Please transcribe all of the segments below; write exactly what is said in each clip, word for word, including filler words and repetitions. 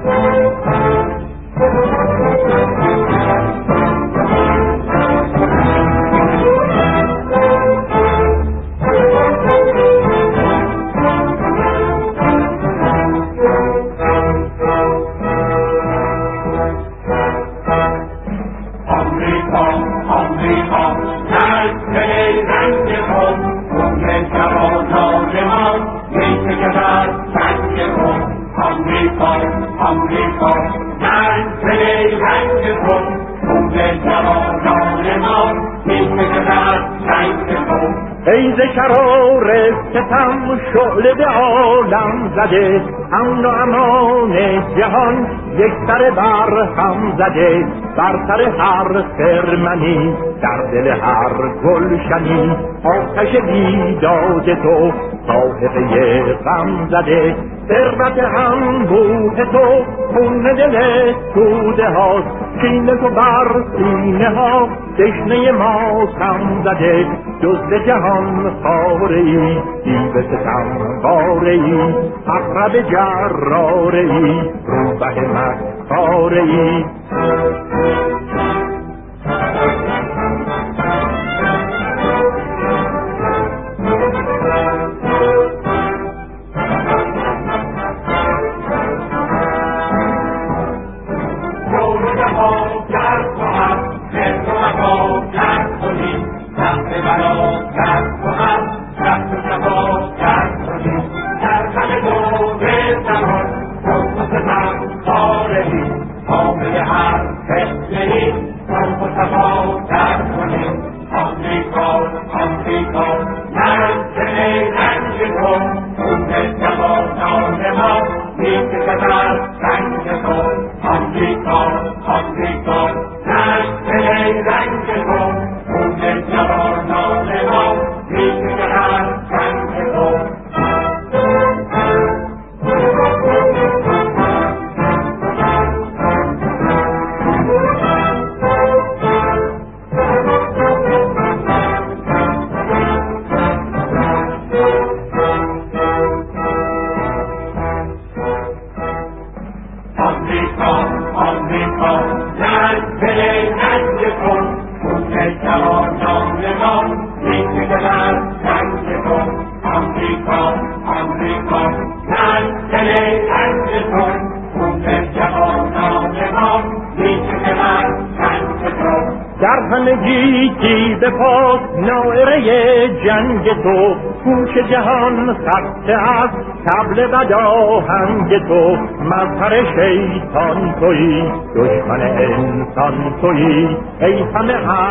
ای ز شرار ستم شعله به عالم زده، امن و امان جهان یک سر بر هم زده، بر سر هر خرمنی در دل هر گلشنی آتش بیداد تو ساحقه غم زده. ثروت انبوه تو خون دل توده هاست، کینه تو بر سینه ها دشنه ما کم زده. جز به جهان خاره ای دیو ستم باره ای، اقرب جراره ای روبه مکاره ای. در همگی کی به پاس نائره جنگ تو، کوش جهان خسته از طبل بداهنگ تو. مظهر شیطان تویی دشمن انسان تویی، ای همه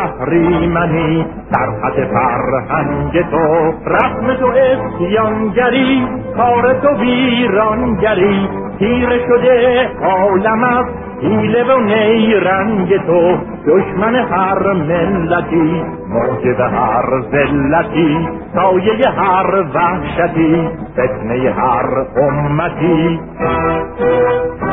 اهریمنی در خط فرهنگ تو. رسم تو اسیانگری کار تو ویرانگری، تیره شده عالم است حیله و نیرنگ تو. دشمن هر ملتی موجب هر ذلتی، سایه هر وحشتی فتنه هر امتی.